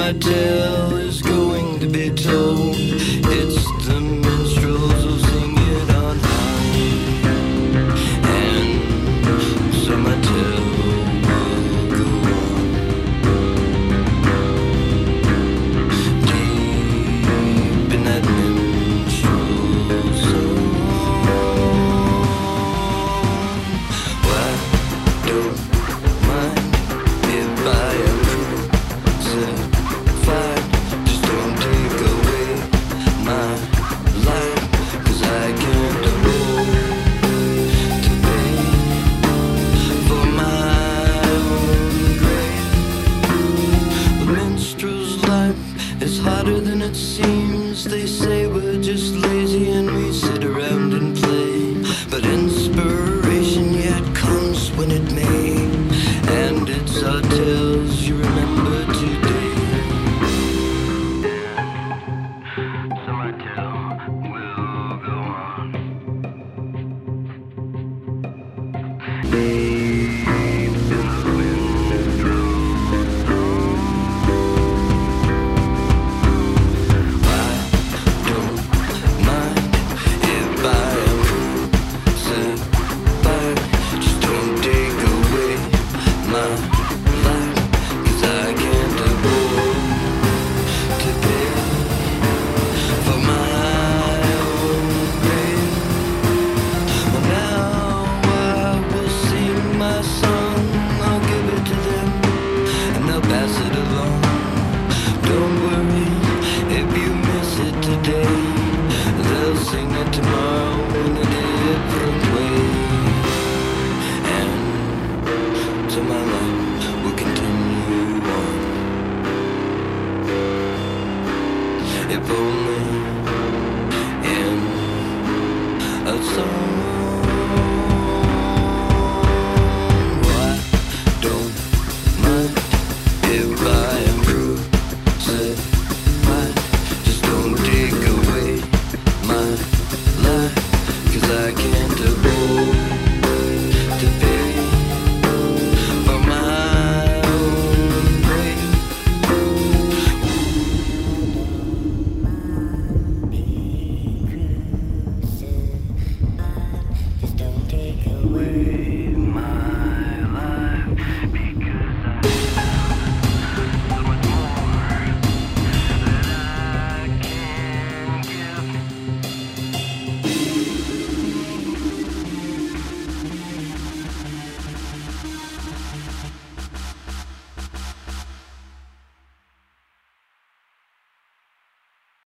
my tale is going to be told. It's the minstrels who sing it on high, and so my tale will go on. Deep in that minstrel song. Why don't mind if I am crucified? Just don't take away my life, 'cause I can't afford to pay for my own grave. The minstrel's life is harder than it seems. They say we're just lazy and we sit around and play, but inspiration yet comes when it may, and it's our tales you remember today. So my tale will go on. Deep in the minstrel's song. I don't mind if I am crucified. Just don't take away my life, 'cause I can't afford to pay for my own grave. Well, now I will sing my song. I'll give it to them and they'll pass it along. Don't worry if you miss it today. They'll sing it tomorrow in a different way, and so my life will continue on. If only in a song.